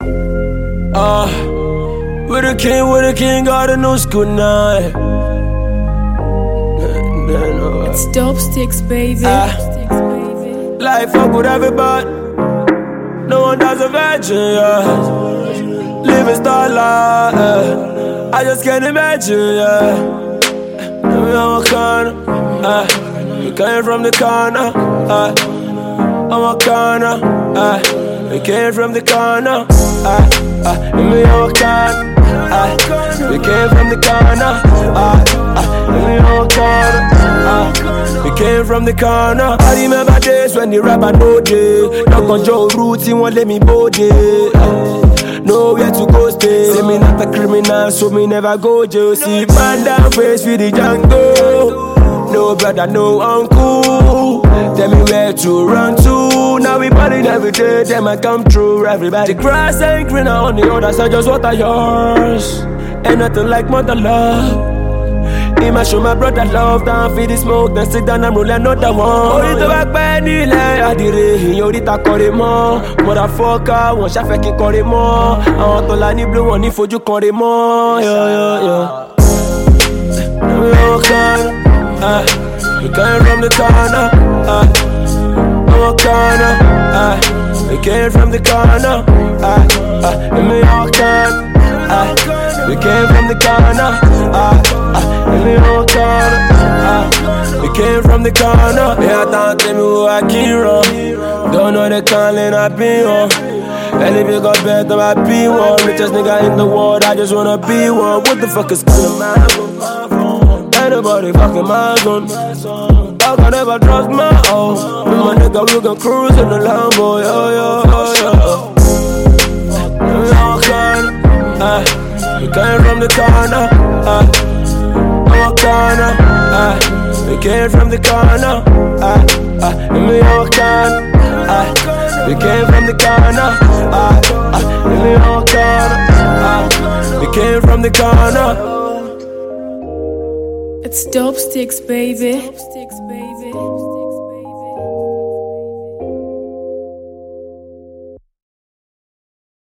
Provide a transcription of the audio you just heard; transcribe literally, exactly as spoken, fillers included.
Ah, uh, with the king, with the king, got a new school night. It's dope sticks, baby. Uh, life fuck with everybody. No one does a virgin, yeah. Living star life, yeah. I just can't imagine, yeah. I'm a corner, uh, we came from the corner, uh, I'm a corner, uh, we came from the corner, uh, uh, I'm a corner, uh, we came from the corner, uh, uh, I'm a corner, uh, we came from the corner. I remember days when the rapper no day, knock on Joe Roots, he won't let me body. Uh, Nowhere to go stay. Say me not a criminal, so me never go jail. See man down face for the jungle. No brother, no uncle. Tell me where to run to. Now we ballin' every day, them I come through. Everybody the grass ain't greener on the other side, just water yours. Ain't nothing like mother love. I'ma show my brother love, down feed the smoke, then sit down and roll another one. Orí tó bá pẹ́ nílẹ̀ àdìrẹ, ìyẹn oríta kọrin mọ́. Motherfucker, wọ́n ṣàfẹ́ kí n kọrin mọ́. Àwọn tó la ní blue, wọ́n ní fojú kọrin mọ́. Yeah, yeah, yeah. I'm a corner, uh, we came from the corner, uh, I'm a corner, uh, we came from the corner, uh, uh, I'm a corner, uh, we came from the corner, uh, uh, I'm a corner, uh, we came from the corner. Yeah, don't tell me who I can't run. Don't know the calling I been on. And if you got better, I be one. Richest nigga in the world, I just wanna be one. What the fuck is calling my phone? Anybody fucking my gun. I can never trust my own. With my nigga, we can cruise in the Lambo, yo, yo, yo, yo. Uh, we came from the corner, uh, I'm a corner, uh, we came from the corner, uh, uh, in New York corner, uh, we came from the corner, uh, uh, in New York corner, uh, we came from the corner. It's dope sticks, baby. Dope sticks, baby.